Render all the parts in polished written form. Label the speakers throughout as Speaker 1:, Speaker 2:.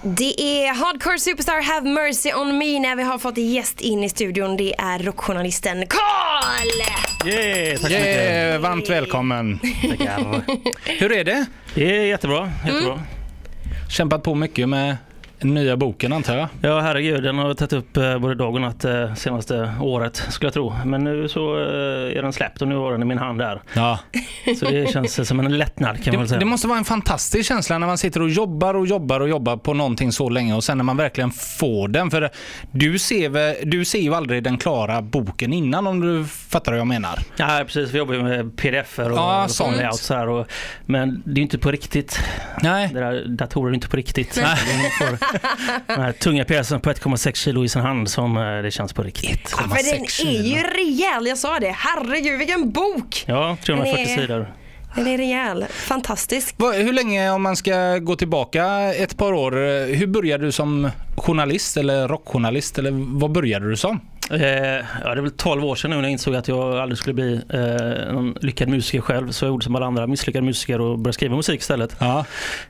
Speaker 1: Det är Hardcore Superstar Have Mercy on Me när vi har fått en gäst in i studion. Det är rockjournalisten Carl!
Speaker 2: Tack så mycket.
Speaker 3: Varmt välkommen.
Speaker 2: Tackar.
Speaker 3: Hur är det?
Speaker 2: Det är jättebra.
Speaker 3: Kämpat på mycket med nya boken, antar jag.
Speaker 2: Ja, herregud, den har tagit upp både dag och natt senaste året, skulle jag tro. Men nu så är den släppt och nu har den i min hand där.
Speaker 3: Ja.
Speaker 2: Så det känns som en lättnad, kan man väl säga.
Speaker 3: Det måste vara en fantastisk känsla när man sitter och jobbar på någonting så länge och sen när man verkligen får den. För du ser ju aldrig den klara boken innan, om du fattar vad jag menar.
Speaker 2: Ja, precis. Vi jobbar ju med pdf-er och layout så här. Men det är ju inte på riktigt.
Speaker 3: Nej.
Speaker 2: Det där datorer är inte på riktigt. Nej. Den här tunga pjäsen på 1,6 kilo i sin hand som det känns på riktigt.
Speaker 1: Ja, för den är ju rejäl, jag sa det. Herregud, vilken bok!
Speaker 2: Ja, 340 sidor.
Speaker 1: Den är rejäl, fantastisk.
Speaker 3: Hur länge, om man ska gå tillbaka ett par år, hur började du som journalist eller rockjournalist, eller vad började du som?
Speaker 2: Ja, det är väl 12 år sedan nu när jag insåg att jag aldrig skulle bli någon lyckad musiker själv, så jag gjorde som alla andra misslyckade musiker och började skriva musik istället.
Speaker 3: Ja.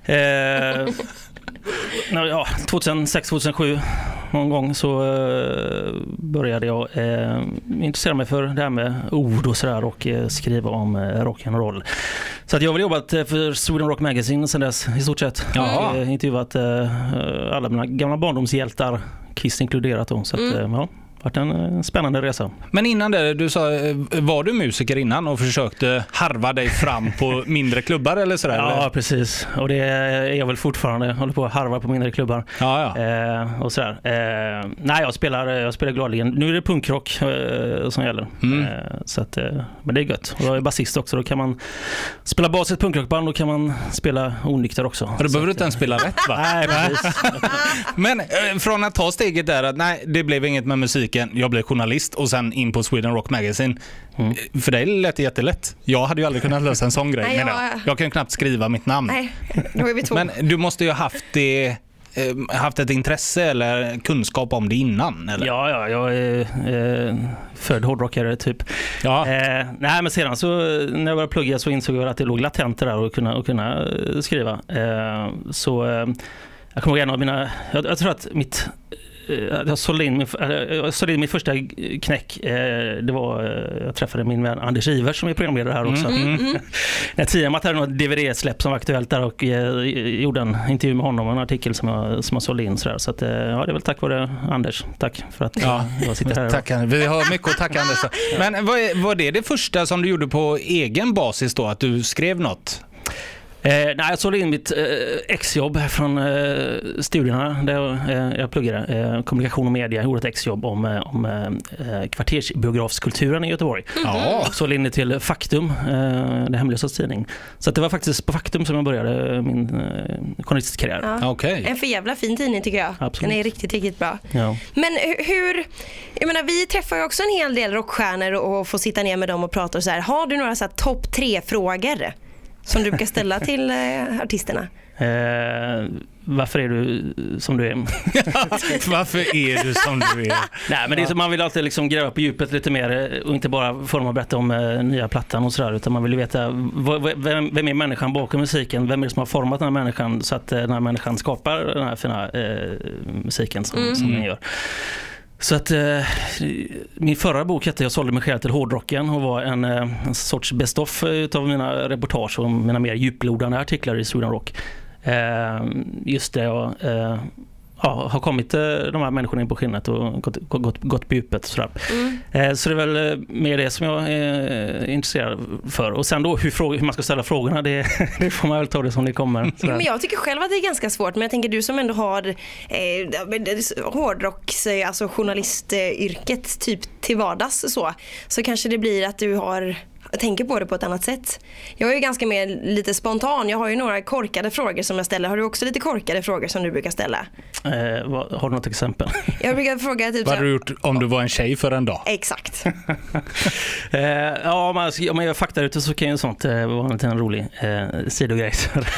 Speaker 2: 2006-2007 någon gång så började jag intressera mig för det här med ord och sådär och skriva om rock'n'roll. Så att jag har väl jobbat för Sweden Rock Magazine sedan dess i stort sett.
Speaker 3: Ja.
Speaker 2: Intervjuat alla mina gamla barndomshjältar, Kiss inkluderat dem. Så att, ja. Varit en spännande resa. Men
Speaker 3: innan det, du sa, var du musiker innan och försökte harva dig fram på mindre klubbar eller sådär?
Speaker 2: Ja,
Speaker 3: eller?
Speaker 2: Precis. Och det är jag väl fortfarande. Jag håller på att harva på mindre klubbar.
Speaker 3: Ja.
Speaker 2: Och sådär. Nej, jag spelar gladligen. Nu är det punkrock som gäller. Så att, men det är gött. Och jag är basist också. Då kan man spela bas i ett punkrockband, då kan man spela onykter också.
Speaker 3: Och då behöver du inte ens spela rätt, va?
Speaker 2: Nej, precis.
Speaker 3: Men från att ta steget där att nej, det blev inget med musik. Jag blev journalist och sen in på Sweden Rock Magazine. För dig lät det jättelätt. Jag hade ju aldrig kunnat lösa en sån grej.
Speaker 1: Nej,
Speaker 3: jag kan knappt skriva mitt namn.
Speaker 1: Nej, då är vi två.
Speaker 3: Men du måste ju haft ett intresse eller kunskap om det innan, eller?
Speaker 2: Ja, jag är född hårdrockare typ. Ja. Nej, men sedan så när jag började plugga så insåg jag att det låg latent där och kunna skriva. Så jag kommer ihåg en av mina, jag tror att jag sålde in min första knäck. Det var, jag träffade min vän Anders Ivers som är programledare här också. När Tiamat hade något DVD-släpp som var aktuellt där och gjorde en intervju med honom och en artikel som jag sålde in. Så att, ja, det är väl tack vare Anders. Tack för att jag sitter här.
Speaker 3: Tack, vi har mycket att tacka Anders för. Men var det första som du gjorde på egen basis då? Att du skrev något?
Speaker 2: Nej, jag såg in mitt exjobb från studierna där jag pluggade kommunikation och media. Jag gjorde ett exjobb om kvartersbiografskulturen i Göteborg. Så in till Faktum, det hemlösas tidning. Så att det var faktiskt på Faktum som jag började min journalistkarriär.
Speaker 1: Ja. Okay. En för jävla fin tidning tycker jag. Absolut. Den är riktigt, riktigt bra. Ja. Men jag menar, vi träffar ju också en hel del rockstjärnor och får sitta ner med dem och prata och så här. Har du några så här topp 3-frågor som du brukar ställa till artisterna?
Speaker 2: Varför är du som du är?
Speaker 3: Varför är du som du är?
Speaker 2: Nej, men det är så, man vill alltid liksom gräva på djupet lite mer och inte bara forma och berätta om nya plattan och sådär, utan man vill veta vem är människan bakom musiken, vem är det som har format den här människan så att den här människan skapar den här fina musiken som den gör. Så att min förra bok hette Jag sålde mig själv till hårdrocken och var en sorts best-of utav mina reportage och mina mer djuplodande artiklar i Sweden Rock. Just det, jag har kommit de här människorna in på skinnet och gått på djupet. Så det är väl mer det som jag är intresserad för. Och sen då hur man ska ställa frågorna, det får man väl ta det som det kommer.
Speaker 1: Men jag tycker själv att det är ganska svårt. Men jag tänker du som ändå har hårdrocks, alltså journalistyrket typ till vardags så kanske det blir att du tänker på det på ett annat sätt. Jag är ju ganska mer lite spontan. Jag har ju några korkade frågor som jag ställer. Har du också lite korkade frågor som du brukar ställa?
Speaker 2: Har du något exempel?
Speaker 1: Jag brukar fråga typ
Speaker 3: vad hade du gjort om du var en tjej för en dag?
Speaker 1: Exakt.
Speaker 2: Om jag gör fakta ute så kan ju sånt vara en rolig sidogrej.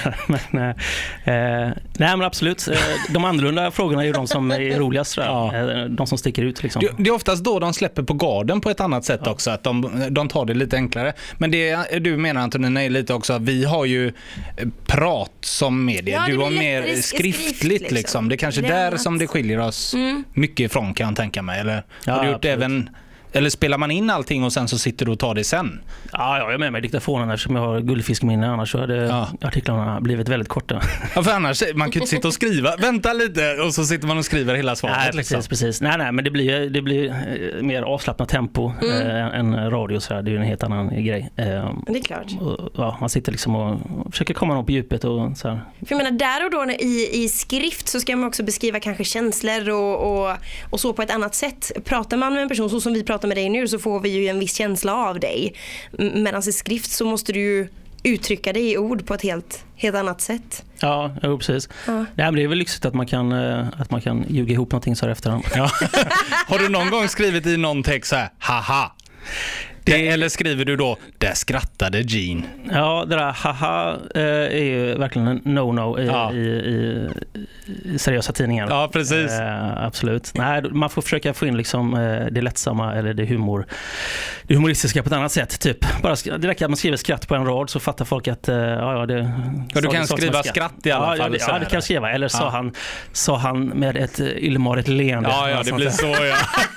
Speaker 2: Nej, men absolut. De annorlunda frågorna är ju de som är roligast. De som sticker ut liksom.
Speaker 3: Det är oftast då de släpper på garden på ett annat sätt också. Att de tar det lite enklare. vidare. Men det du menar, Antonina, är lite också, vi har ju prat som media. Du har mer skriftligt liksom. Det är kanske där som det skiljer oss mycket ifrån, kan jag tänka mig. Eller har du gjort även... Eller spelar man in allting och sen så sitter du och tar det sen?
Speaker 2: Ja, jag är med mig i diktafonen eftersom jag har guldfiskminne. Annars så hade artiklarna blivit väldigt korta.
Speaker 3: Ja, för annars, man kan ju inte sitta och skriva. Vänta lite och så sitter man och skriver hela svaret.
Speaker 2: Nej, precis. Nej, men det blir mer avslappnat tempo än radio. Så det är ju en helt annan grej.
Speaker 1: Det är klart.
Speaker 2: Och, man sitter liksom och försöker komma någon på djupet. Och så här.
Speaker 1: För jag menar, där och då i skrift så ska man också beskriva kanske känslor och så på ett annat sätt. Pratar man med en person så som vi pratar med dig nu, så får vi ju en viss känsla av dig. Medan i skrift så måste du ju uttrycka dig i ord på ett helt annat sätt. Ja,
Speaker 2: precis. Ja. Det är väl lyxigt att man kan ljuga ihop någonting så här efterhand.
Speaker 3: Ja. Har du någon gång skrivit i någon text så här, haha? Eller skriver du då, där skrattade Gene?
Speaker 2: Ja, det där haha är ju verkligen en no-no i seriösa tidningar.
Speaker 3: Ja, precis.
Speaker 2: Absolut. Nej, man får försöka få in liksom det lättsamma eller det humoristiska på ett annat sätt. Typ. Bara det räcker att man skriver skratt på en rad så fattar folk att
Speaker 3: du kan skriva skratt i alla fall.
Speaker 2: Ja, det kan jag skriva. Eller sa han med ett illmarigt leende.
Speaker 3: Ja, det blir så, ja.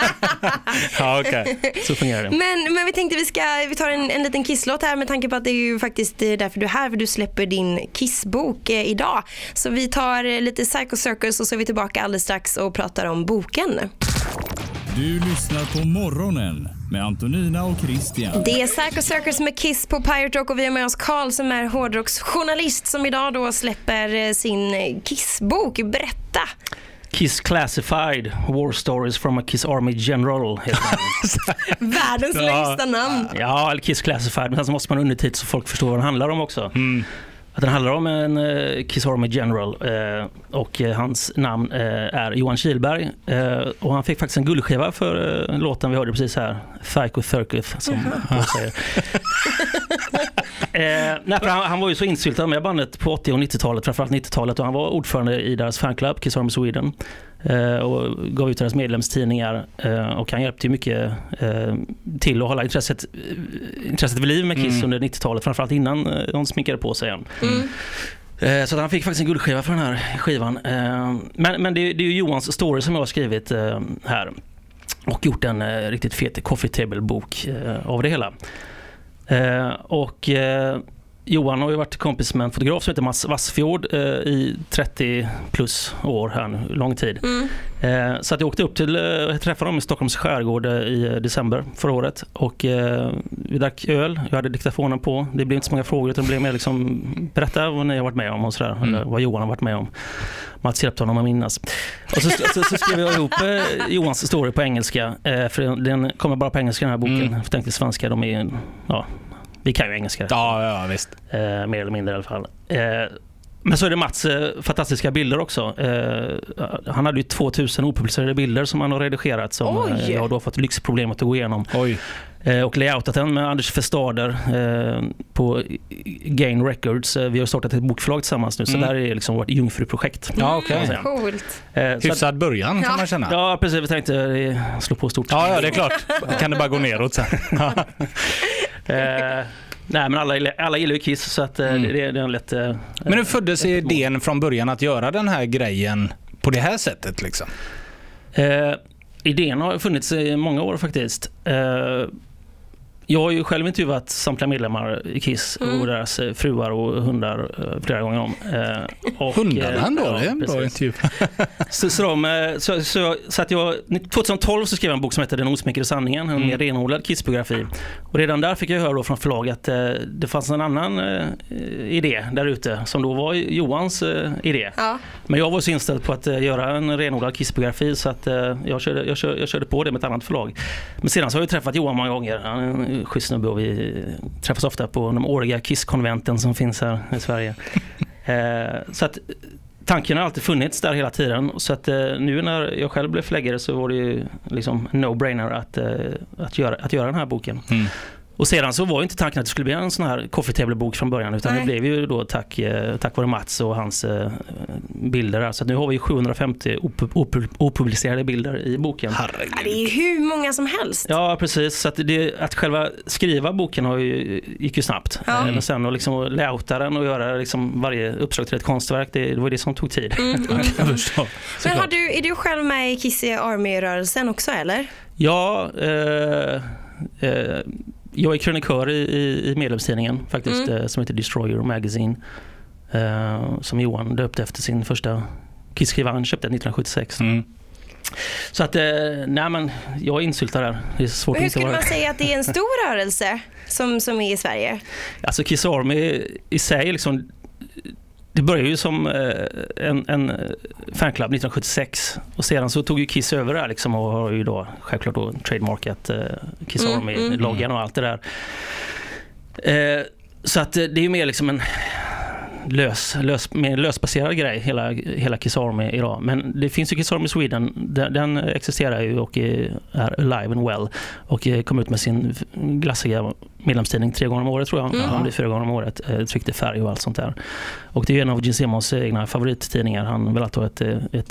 Speaker 3: Ja, okej.
Speaker 2: Så fungerar det.
Speaker 1: Men vi tänkte vi tar en liten kisslåt här med tanke på att det är ju faktiskt därför du är här, för du släpper din kissbok idag. Så vi tar lite Psycho Circus och så är vi tillbaka alldeles strax och pratar om boken.
Speaker 4: Du lyssnar på Morgonen med Antonina och Christian.
Speaker 1: Det är Psycho Circus med Kiss på Pirate Rock och vi har med oss Carl som är hårdrocksjournalist som idag då släpper sin kissbok. Berätta!
Speaker 2: Kiss Classified, War Stories from a Kiss Army General.
Speaker 1: Världens längsta namn.
Speaker 2: Ja, eller Kiss Classified, men sen så måste man undertitla så folk förstår vad den handlar om också. Att den handlar om en Kiss Army General och hans namn är Johan Kihlberg och han fick faktiskt en guldskiva för låten vi hörde precis här, Psycho Circus som han säger. Han var ju så insyltad med bandet på 80- och 90-talet, framförallt 90-talet, och han var ordförande i deras fanclub Kiss Army Sweden och gav ut deras medlemstidningar och han hjälpte ju mycket till att hålla intresset vid liv med Kiss under 90-talet, framförallt innan de sminkade på sig igen. Så han fick faktiskt en guldskiva för den här skivan. Men det är ju Johans story som jag har skrivit här och gjort en riktigt fet coffee table-bok av det hela. Och Johan har ju varit kompis med en fotograf som heter Mats Wassfjord i 30 plus år här nu, lång tid. Så att jag åkte upp till träffade dem i Stockholms skärgård i december förra året och vi drack öl, jag hade diktafonen på, det blev inte så många frågor utan det blev mer liksom berätta vad ni har varit med om och sådär, eller vad Johan har varit med om. Mats hjälpte honom att minnas. Och så skrev jag ihop Johans story på engelska, för den kommer bara på engelska den här boken, för tänkte svenska, de är vi kan ju engelska.
Speaker 3: Ja, visst.
Speaker 2: Mer eller mindre i alla fall. Men så är det Mats fantastiska bilder också. Han hade ju 2000 opublicerade bilder som han har redigerat som jag har då fått lyxproblemet att gå igenom. Och layoutat den med Anders Festader på Gain Records. Vi har startat ett bokförlag tillsammans nu, så där är liksom vårt jungfruprojekt.
Speaker 3: Ja, okej.
Speaker 1: Coolt.
Speaker 3: Hyfsad början kan man känna.
Speaker 2: Ja, precis. Vi tänkte slå på stort.
Speaker 3: Ja, det är klart. Kan det bara gå neråt sen.
Speaker 2: Nej, men alla gillar ju Kiss, så att det är en lätt...
Speaker 3: Men hur föddes idén från början att göra den här grejen på det här sättet liksom?
Speaker 2: Idén har funnits i många år faktiskt. Jag har ju själv intervjuat samtliga medlemmar i Kiss och deras fruar och hundar flera gånger om.
Speaker 3: Hundarna ändå, det är en bra intervju.
Speaker 2: Så att jag 2012 så skrev jag en bok som heter Den osminkade sanningen, en mer renodlad Kiss-biografi. Och redan där fick jag höra då från förlaget att det fanns en annan idé där ute som då var Johans idé. Ja. Men jag var så inställd på att göra en renodlad Kiss-biografi så att jag körde på det med ett annat förlag. Men sedan så har jag träffat Johan många gånger. Han är en schysst snubbe och vi träffas ofta på de årliga Kiss-konventen som finns här i Sverige. Så att tanken har alltid funnits där hela tiden. Så att nu när jag själv blev förläggare så var det ju liksom no-brainer att göra den här boken. Och sedan så var ju inte tanken att det skulle bli en sån här coffee table-bok från början, utan det blev ju då tack vare Mats och hans bilder där. Så nu har vi 750 opublicerade bilder i boken.
Speaker 1: Herregud. Det är hur många som helst.
Speaker 2: Ja, precis. Så att själva skriva boken gick ju snabbt. Men sen att liksom layouta den och göra liksom varje uppslag till ett konstverk, det var det som tog tid.
Speaker 1: Men är du själv med i Kiss Army-rörelsen också, eller?
Speaker 2: Ja, jag är krönikör i medlemstidningen faktiskt, som heter Destroyer Magazine, som Johan döpte efter sin första Kiss-skiva. Han köpte 1976. Så att, nej men jag är insyltad där. Det är svårt.
Speaker 1: Hur skulle man säga att det är en stor rörelse som är i Sverige?
Speaker 2: Alltså Kiss Army i sig liksom, det började ju som en fanclub 1976 och sedan så tog ju Kiss över det liksom, och har ju då självklart då trademarkat Kiss Army-loggan och allt det där. Så att det är ju mer liksom en mer lösbaserad grej, hela Kiss Army idag. Men det finns ju Kiss Army Sweden, den existerar ju och är alive and well och kom ut med sin glassiga medlemstidning 3 gånger om året, tror jag. Han blir 4 gånger om året, tryckte färg och allt sånt där. Och det är en av Gene Simmons egna favorittidningar. Han vill ha ett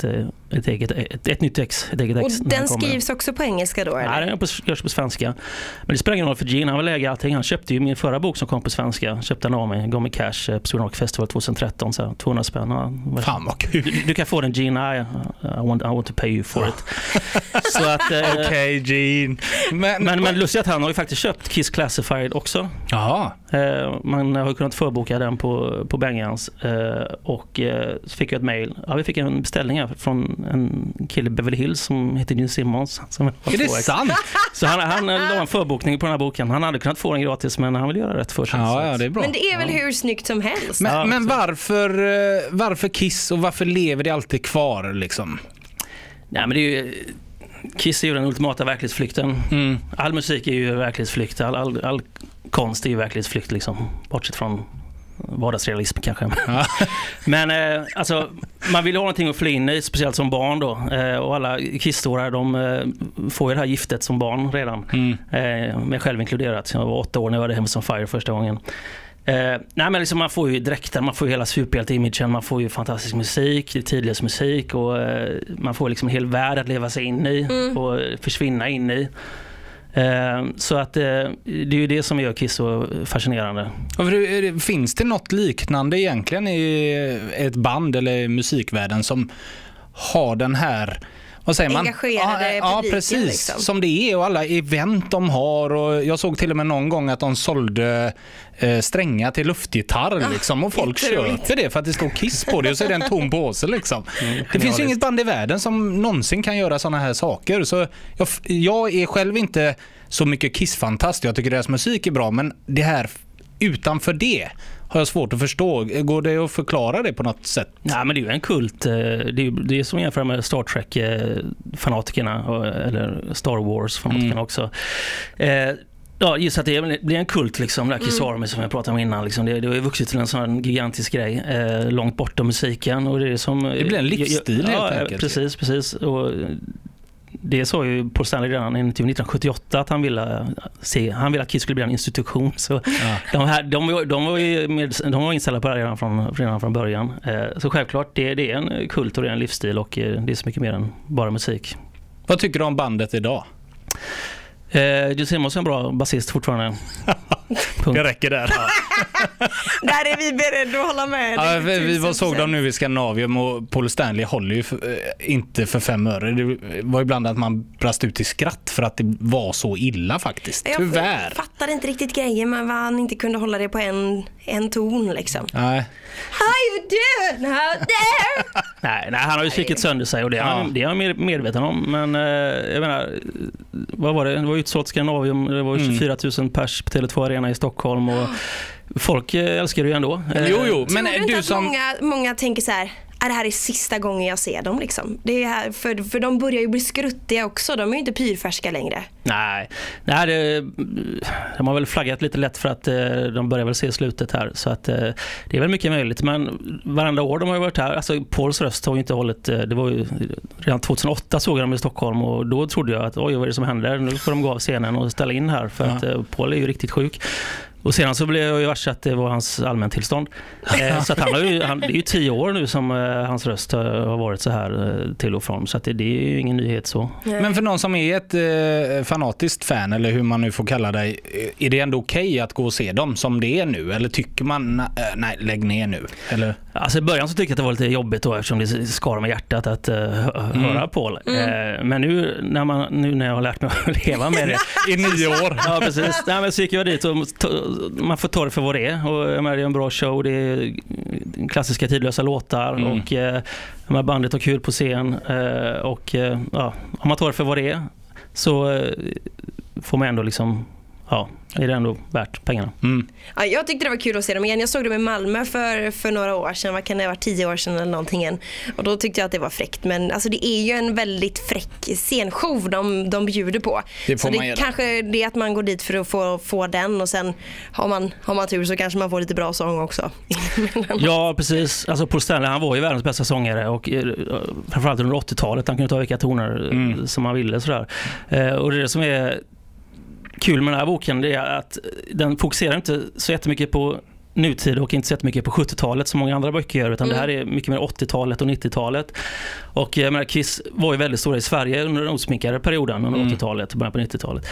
Speaker 2: nytt ex, ett eget ex.
Speaker 1: Och den skrivs också på engelska då, eller?
Speaker 2: Nej, den görs på svenska. Men det spelar ingen roll för Gene, han vill lägga allting. Han köpte ju min förra bok som kom på svenska. Köpte den av mig, gav mig cash på Sweden Rock Festival 2013, så 200 spänn.
Speaker 3: Fan vad kul.
Speaker 2: Du kan få den, Gene. I want to pay you for it. Så att
Speaker 3: okej, Gene.
Speaker 2: Men lustigt att han har ju faktiskt köpt Kiss Classified också.
Speaker 3: Jaha.
Speaker 2: Man har ju kunnat förboka den på Bengans, och så fick jag ett mejl. Ja, vi fick en beställning här från en kille i Beverly Hills som heter Gene Simmons.
Speaker 3: Är det sant?
Speaker 2: Så han la en förbokning på den här boken. Han hade kunnat få den gratis, men han vill göra rätt för sig.
Speaker 3: Ja, det är bra.
Speaker 1: Men det är väl hur snyggt som helst.
Speaker 3: Men varför Kiss och varför lever det alltid kvar liksom?
Speaker 2: Nej, men det är ju... Kiss är ju den ultimata verklighetsflykten. All musik är ju verklighetsflykt. All konst är ju verklighetsflykt liksom. Bortsett från vardagsrealism kanske. Men alltså, man vill ha någonting att fly in i, speciellt som barn då. Och alla Kiss-stora, de får ju det här giftet som barn redan. Mig själv inkluderat. Jag var 8 år när jag var Heavens on Fire första gången. Nej, men liksom man får ju dräkter, man får ju hela superhjälte-imagen, man får ju fantastisk musik, tidlös musik, och man får liksom en hel värld att leva sig in i och försvinna in i. Så att det är ju det som gör Kiss så fascinerande.
Speaker 3: Finns det något liknande egentligen i ett band eller musikvärlden som har den här, vad säger man?
Speaker 1: Engagerade publiken,
Speaker 3: precis,
Speaker 1: liksom.
Speaker 3: Som det är, och alla event de har, och jag såg till och med någon gång att de sålde stränga till luftgitarr liksom, och folk köper det för att det står Kiss på det och så är det en tom påse liksom. Det finns ju inget band i världen som någonsin kan göra såna här saker, så jag är själv inte så mycket Kiss-fantast. Jag tycker deras musik är bra, men det här utanför det har jag svårt att förstå. Går det att förklara det på något sätt?
Speaker 2: Nej, men det är ju en kult. Det är som jämför med Star Trek-fanatikerna eller Star Wars-fanatikerna också. Ja, just att det blir en kult liksom, där Kiss Army som jag pratade om innan liksom, det har ju vuxit till en sån gigantisk grej långt borta musiken, och det är som
Speaker 3: det blir en livsstil helt enkelt.
Speaker 2: Precis, och det sa ju Paul Stanley redan 1978 att han ville att Kiss skulle bli en institution, så de var inställda på det redan från början. Så självklart det är en kult och det är en livsstil, och det är så mycket mer än bara musik.
Speaker 3: Vad tycker du om bandet idag?
Speaker 2: Gene Simmons är en bra basist fortfarande.
Speaker 3: Det räcker där.
Speaker 1: Där är vi beredda att hålla med.
Speaker 3: Ja, vi såg dem nu i Skandinavien, och Paul Stanley håller ju inte för 5 öre. Det var ibland att man brast ut i skratt för att det var så illa faktiskt. Tyvärr.
Speaker 1: Jag fattade inte riktigt grejen, men han inte kunde hålla det på en ton liksom.
Speaker 3: Nej.
Speaker 1: How you doing out there?
Speaker 2: Nej, han har ju svikit sönder sig, och det är jag medveten om, men jag menar, vad var det? Det var utsålt Skandinavium, det var 24 000 pers på Tele2 Arena i Stockholm, och folk älskar det ju ändå.
Speaker 3: Jo, men
Speaker 1: du som många tänker så här, det här är sista gången jag ser dem liksom. Det är här, för de börjar ju bli skruttiga också. De är ju inte pyrfärska längre.
Speaker 2: Nej, de har väl flaggat lite lätt för att de börjar väl se slutet här. Så att det är väl mycket möjligt. Men varenda år de har ju varit här. Alltså Pauls röst har ju inte hållit. Det var ju redan 2008 såg jag dem i Stockholm. Och då trodde jag att oj, vad är det som händer? Nu får de gå av scenen och ställa in här. För att Paul är ju riktigt sjuk. Och sedan så blev jag ju varse att det var hans allmäntillstånd. Så att det är ju 10 år nu som hans röst har varit så här till och från. Så att det är ju ingen nyhet så.
Speaker 3: Men för någon som är ett fanatiskt fan, eller hur man nu får kalla det, är det ändå okej att gå och se dem som det är nu? Eller tycker man, nej, lägg ner nu? Eller?
Speaker 2: Alltså i början så tyckte jag att det var lite jobbigt då, eftersom det skar med hjärtat att höra Paul. Men nu när jag har lärt mig att leva med det
Speaker 3: i 9 år.
Speaker 2: Ja, precis. Nej, men så gick jag dit och man får ta det för vad det är. Och det är en bra show, det är klassiska tidlösa låtar och de här bandet har kul på scen och om man tar det för vad det är så får man ändå liksom är det ändå värt pengarna.
Speaker 1: Ja, jag tyckte det var kul att se dem igen. Jag såg dem i Malmö för några år sedan. Vad kan det ha varit, 10 år sedan eller någonting igen. Och då tyckte jag att det var fräckt. Men alltså, det är ju en väldigt fräck scenshow de bjuder på. Så det kanske det är att man går dit för att få den. Och sen har man tur så kanske man får lite bra sång också.
Speaker 2: Ja, precis. Alltså Paul Stanley, han var ju världens bästa sångare. Och framförallt under 80-talet. Han kunde ta vilka toner som han ville. Sådär. Och det som är kul med den här boken, det är att den fokuserar inte så jättemycket på nutid och inte så jättemycket på 70-talet som många andra böcker gör, utan det här är mycket mer 80-talet och 90-talet. Och Kiss var ju väldigt stora i Sverige under den osminkade perioden under 80-talet och början på 90-talet.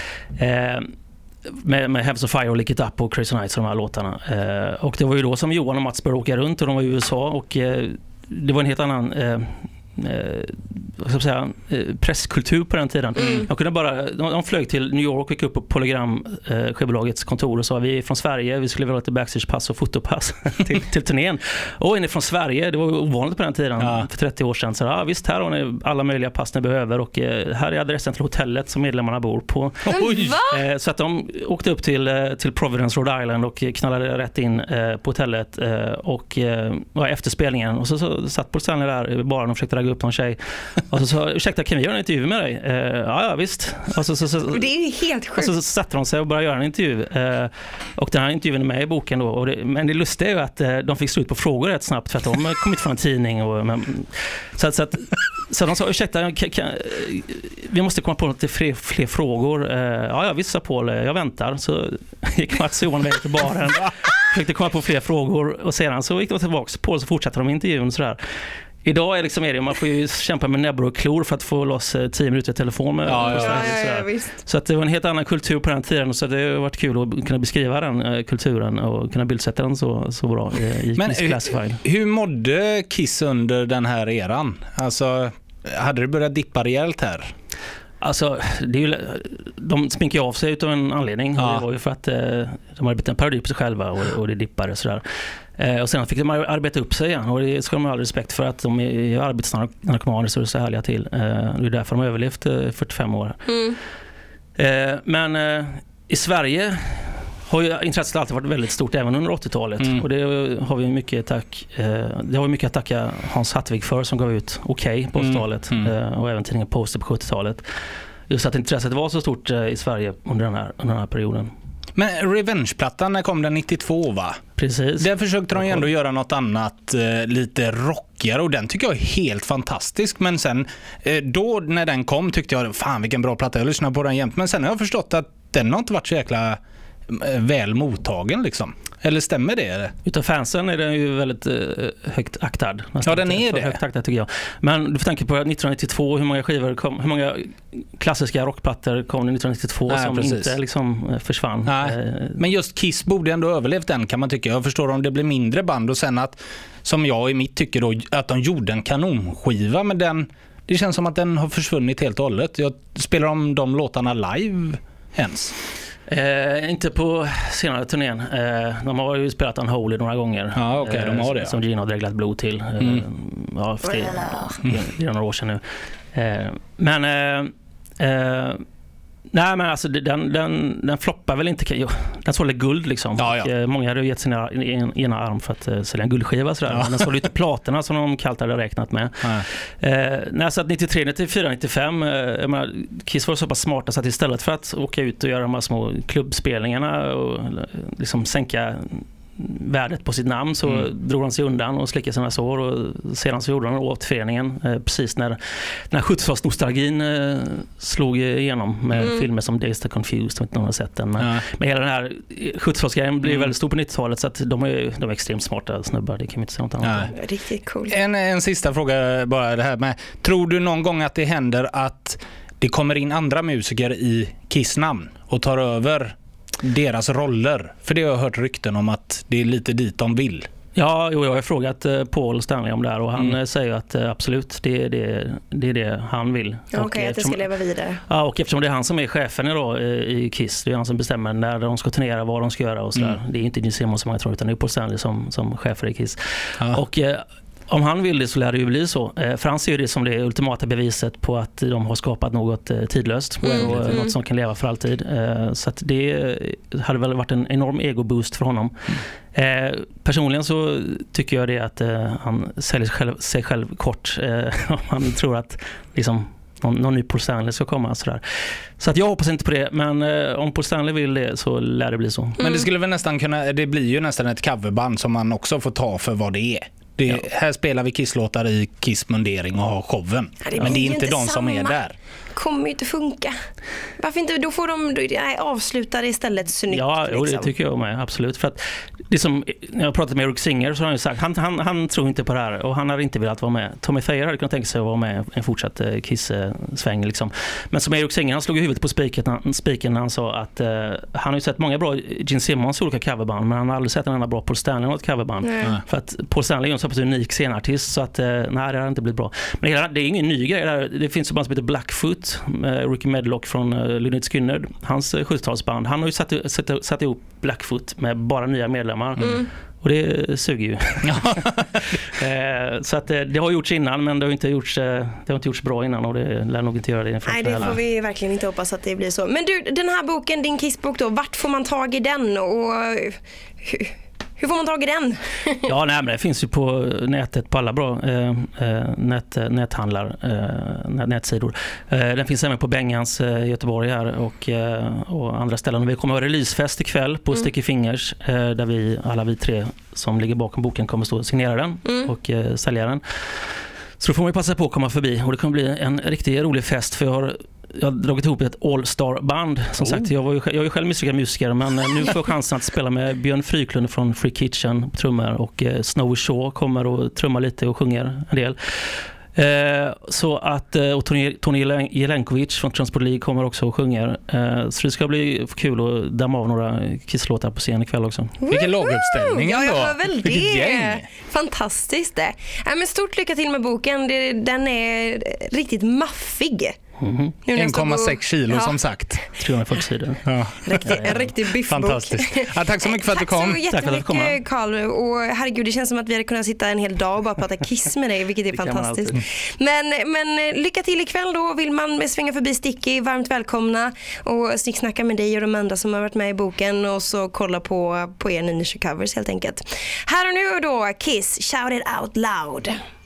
Speaker 2: Med Heavens of Fire och Lick It Up och Crazy Nights och de här låtarna. Och det var ju då som Johan och Mats började åka runt och de var i USA och det var en helt annan vad ska jag säga, presskultur på den tiden. Jag kunde de flög till New York och gick upp på Polygram skivbolagets kontor och sa vi är från Sverige, vi skulle vilja ha lite backstagepass och fotopass till turnén. Och är ni från Sverige? Det var ovanligt på den tiden för 30 år sedan. Så visst, här har ni alla möjliga pass ni behöver och här är adressen till hotellet som medlemmarna bor på. Så att de åkte upp till Providence, Rhode Island och knallade rätt in på hotellet och efter spelningen och så satt Paul Stanley där i baren och försökte ragga upp någon tjej. Och så sa, ursäkta, kan vi göra en intervju med dig? Ja, visst. Och så,
Speaker 1: det är ju helt sjukt.
Speaker 2: Och så satte de sig och började göra en intervju. Och den här intervjun är med i boken då. Men det lustiga är ju att de fick slut på frågor rätt snabbt för att de kom inte från en tidning. Så de sa, ursäkta, vi måste komma på lite fler frågor. Ja, visst, sa Paul, jag väntar. Så gick Mats och Johan väg till baren. Försökte komma på fler frågor och sedan så gick de tillbaka till Paul så fortsatte de intervjun sådär. Idag är liksom man får ju kämpa med näbbor och klor för att få loss 10 minuter i telefon med så att det var en helt annan kultur på den tiden så det har varit kul att kunna beskriva den kulturen och kunna bildsätta den så bra i Kiss Classified.
Speaker 3: Hur mådde Kiss under den här eran? Alltså, hade det börjat dippa rejält här?
Speaker 2: Alltså, de sminkar av sig utav en anledning. Ja. Det var ju för att de hade blivit en parodi på sig själva och det dippade sådär. Och sen fick de arbeta upp sig igen och det ska de ha all respekt för att de är arbetsnarkomaner så det är så härliga till. Det är därför de har överlevt 45 år. Men i Sverige har ju intresset alltid varit väldigt stort även under 80-talet och det har vi mycket att tacka Hans Hattvig för som gav ut Okej på 80-talet och även tidningen Poster på 70-talet. Just att intresset var så stort i Sverige under den här perioden.
Speaker 3: Men Revenge-plattan, när kom den? 92, va?
Speaker 2: Precis.
Speaker 3: Där försökte de ändå göra något annat lite rockigare och den tycker jag är helt fantastisk. Men sen då när den kom tyckte jag, fan vilken bra platta, jag lyssnar på den jämt. Men sen har jag förstått att den har inte varit så jäkla väl mottagen liksom. Eller stämmer det?
Speaker 2: Utav fansen är den ju väldigt högt aktad.
Speaker 3: Ja, den är det.
Speaker 2: Högt aktad tycker jag. Men du får tänka på 1992, hur många skivor kom, hur många klassiska rockplattor kom 1992 som inte liksom försvann.
Speaker 3: Men just Kiss borde ändå överlevt den kan man tycka. Jag förstår om det blir mindre band och sen att, som jag i mitt tycker då, att de gjorde en kanonskiva med den. Det känns som att den har försvunnit helt och hållet. Jag spelar om de låtarna live ens.
Speaker 2: Inte på senare turnén. De har ju spelat Unholy några gånger.
Speaker 3: Ja, okej, de har det.
Speaker 2: Som Gina har dreglat blod till. Ja, det är några år sedan nu. Men Nej, men alltså den floppar väl inte. Den sålde guld liksom. Och många hade gett sina ena arm för att sälja en guldskiva sådär. Men den sålde inte platerna som de kallt hade räknat med. När jag satt 93, 94, 95 Kiss var så pass smarta så att istället för att åka ut och göra de här små klubbspelningarna och liksom sänka värdet på sitt namn så drog han sig undan och slickade sina sår och sedan så gjorde han återföreningen precis när 70-talsnostalgin slog igenom med filmer som Days to Confused, om inte någon har sett den. Men hela den här 70-talsgrejen blev väldigt stor på 90-talet så att de är extremt smarta snubbar, det kan vi inte säga något annat.
Speaker 1: Riktigt cool.
Speaker 3: En sista fråga bara det här med, tror du någon gång att det händer att det kommer in andra musiker i Kiss namn och tar över deras roller? För det har jag hört rykten om att det är lite dit de vill.
Speaker 2: Ja, jag har frågat Paul Stanley om det här och han säger att absolut, det är det han vill.
Speaker 1: Okej, att det ska leva vidare.
Speaker 2: Ja, och eftersom det är han som är chefen idag i Kiss, det är han som bestämmer när de ska turnera, vad de ska göra och sådär. Det är inte Gene Simmons som jag tror, utan det är Paul Stanley som chef i Kiss. Och om han vill det så lär det ju bli så. För han ser det som det ultimata beviset på att de har skapat något tidlöst och något som kan leva för alltid. Så att det hade väl varit en enorm ego-boost för honom. Personligen så tycker jag det att han säljer sig själv kort om han tror att liksom någon ny Paul Stanley ska komma sådär. Så att jag hoppas inte på det, men om Paul Stanley vill det så lär det bli så.
Speaker 3: Men det skulle väl nästan det blir ju nästan ett coverband som man också får ta för vad det är. Här spelar vi Kiss-låtar i Kiss-mundering och har showen. Men det är inte de som är där.
Speaker 1: Kommer ju inte funka. Varför inte? Då får de avsluta det istället snyggt.
Speaker 2: Ja, liksom. Det tycker jag med, absolut. För att det som, när jag pratat med Eric Singer så har han ju sagt han tror inte på det här och han har inte velat vara med. Tommy Thayer hade kunnat tänka sig att vara med en fortsatt Kiss-sväng liksom. Men som Eric Singer, han slog i huvudet på spiken när han sa att han har ju sett många bra Gene Simmons olika coverband, men han har aldrig sett en enda bra Paul Stanley något coverband. För att Paul Stanley är en så pass unik scenartist så att nej, det har inte blivit bra. Men det är ingen ny grej. Det finns ett band som heter Blackfoot, Ricky Medlock från Lynyrd Skynyrd, hans 70-talsband. Han har ju satt ihop Blackfoot med bara nya medlemmar. Och det suger ju. Så att det har gjorts innan, men det har inte gjorts bra innan och det lär nog inte göra det.
Speaker 1: Nej, det får vi verkligen inte hoppas att det blir så. Men du, den här boken, din Kissbok då, vart får man tag i den och hur får man tag i den?
Speaker 2: Ja, nej, men det finns ju på nätet på alla bra näthandlar, nätsidor. Den finns även på Bengans i Göteborg här och andra ställen. Vi kommer att ha releasefest ikväll på Sticky Fingers där vi tre som ligger bakom boken kommer stå och signera den och sälja den. Så då får man ju passa på att komma förbi och det kommer bli en riktigt rolig fest för jag har dragit ihop ett all-star-band. Som sagt, jag är ju själv misslyckad musiker, men nu får jag chansen att spela med Björn Fryklund från Free Kitchen på trummor och Snowy Shaw kommer och trummar lite och sjunger en del. Så att och Tony Jelenkovic från Transport League kommer också och sjunger. Så det ska bli kul att damma av några kisslåtar på scen ikväll också.
Speaker 3: Vilken laguppställning ändå.
Speaker 1: Ja, jag hör väl det. Fantastiskt det. Men stort lycka till med boken. Den är riktigt maffig.
Speaker 3: 1,6 kilo som sagt.
Speaker 2: 340 sidor.
Speaker 3: Ja.
Speaker 1: En riktig biffbok.
Speaker 3: Fantastiskt. Ja, tack så mycket för att du kom.
Speaker 1: Tack så jättemycket, Carl. Och herregud, det känns som att vi hade kunnat sitta en hel dag och bara prata Kiss med dig, vilket är fantastiskt. Men lycka till ikväll då. Vill man svänga förbi Sticky, varmt välkomna och snicksnacka med dig och de andra som har varit med i boken och så kolla på er Nisha Covers helt enkelt. Här och nu då, Kiss, Shout It Out Loud.